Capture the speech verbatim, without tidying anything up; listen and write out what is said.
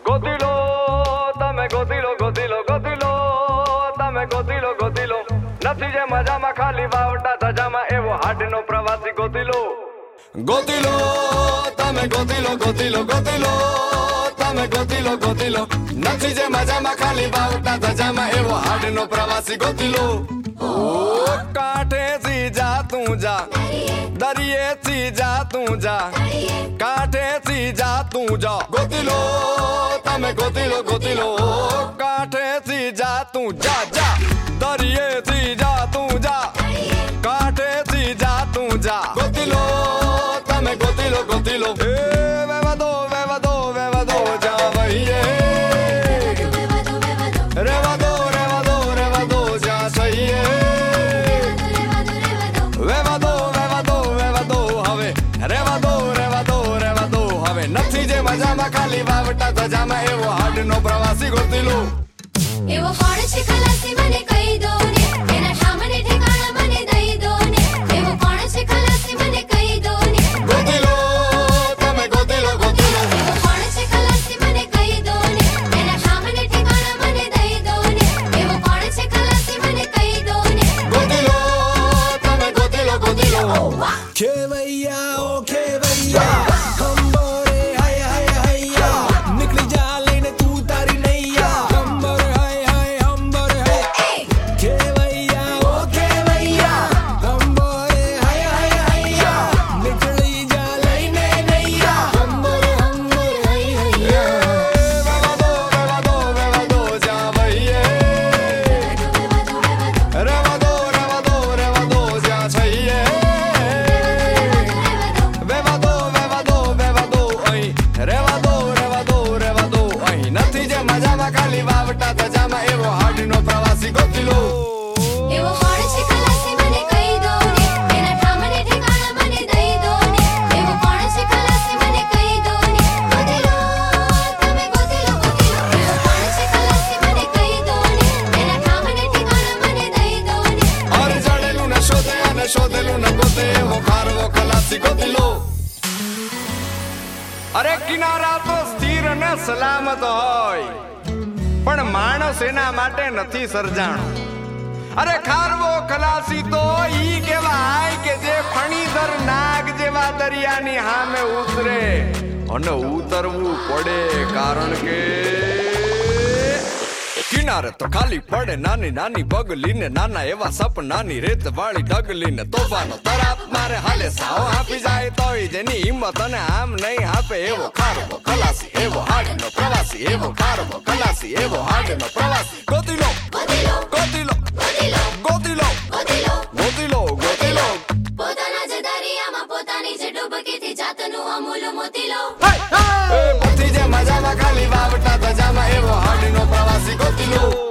ગોતીલો તમે ગોતીલો ગોતીલો ગોતીલો તમે ગોતીલો ગોતીલો નથી જે મજામાં ખાલી વાવટા ધજામાં એવો હાડનો પ્રવાસી ગોતીલો ગોતીલો તમે ગોતીલો ગોતીલો ગોતીલો તમે ગોતીલો ગોતીલો નથી જે મજામાં ખાલી વાવટા ધજામાં એવો હાડનો પ્રવાસી ગોતીલો ઓ કાંઠેથી જા તું જા દરિયેથી જા તું જા કાંઠેથી જા તું જા ગોતીલો તમે ગોતીલો ગોતીલો કાંઠેથી જા તું જા જા દરિયેથી જા તું જા કાંઠેથી જા તું જા ગોતીલો તમે ગોતીલો ગોતીલો એ વેવા દો વેવા દો વેવા દો જા વહીએ રેવા દો રેવા દો રેવા દો જા સહીએ વેવા દો વેવા દો વેવા દો હવે રેવા દો રેવા દો રેવા દો હવે નથી જે મજામાં ખાલી વાવટા ધજામાં એવો હાડનો પ્રવાસી ગોતીલો એવો કોણ છે ખલાસી મને કહી દો ને એના સામને ઠેકાણા મને દઈ દો ને એવો કોણ છે ખલાસી મને કહી દો ને ગોતીલો તમે ગોતીલો ગોતીલો એવો કોણ છે ખલાસી મને કહી દો ને એના સામને ઠેકાણા મને દઈ દો ને એવો કોણ છે ખલાસી મને કહી દો ને ગોતીલો તમે ગોતીલો ગોતીલો ખેવૈયા ઓ ખેવૈયા ખંબોરે હાય હાય હૈયા નીકળી જા લઈને તું તારી નૈયા ખંબર હાય હાય હંબર હાય ખેવૈયા ઓ ખેવૈયા ખંબોરે હાય હાય હૈયા નીકળી જા લઈને નૈયા ખંબર હંબર હાય હૈયા વેવા દો વેવા દો વેવા દો જા વહીએ રેવા દો રેવા દો રેવા દો જા છઈએ વેવા દો વેવા દો વેવા દો અહીં રેવા દો રેવા દો રેવા દો અહીં નથી જે મજામાં ખાલી વાવટા ધજામાં એવો હાડનો પ્રવાસી ગોતીલો એવો કોણ છે ખલાસી મને કહી દો ને એના સામને ઠેકાણા મને દઈ દો ને એવો કોણ છે ખલાસી મને કહી દો ને ગોતીલો તમે ગોતીલો ગોતીલો એવો કોણ છે ખલાસી મને કહી દો ને એના સામને ઠેકાણા મને દઈ દો ને ઓર જડેલું ને શોધે અને શોધેલું ને ગોતે એવો ખારવો ખલાસી ગોતીલો અરે કિનારા તો સ્થિર અને સલામત હોય પણ માણસ એના માટે નથી સર્જાણો અરે ખારવો ખલાસી તો ઈ કહેવાય કે જે ફણીધર નાગ જેવા દરિયાની સામે ઉતરે અને ઉતરવું પડે કારણ કે કિનારે તો ખાલી પડે નાની નાની બગલીને નાના એવા સપનાની રેત વાળી ડગલીને તોફાનો તરાપ મારે હાલે સાવ આપી જાય તોય જેની હિંમત અને આમ નહીં આપે એવો ખારવો ખલાસી એવો હાડનો પ્રવાસી એવો ખારવો ખલાસી એવો હાડનો પ્રવાસી ગોતીલો ગોતીલો ગોતીલો ગોતીલો ગોતીલો ગોતીલો ગોતીલો ગોતીલો પોતાના જ દરિયામાં પોતાની જ ડૂબકીથી જાતનું અમૂલ મોતીલો એ બધી જે મજામાં ખાલી વાવટા ધજામાં એવો હાડનો પ્રવાસી ગોતીલો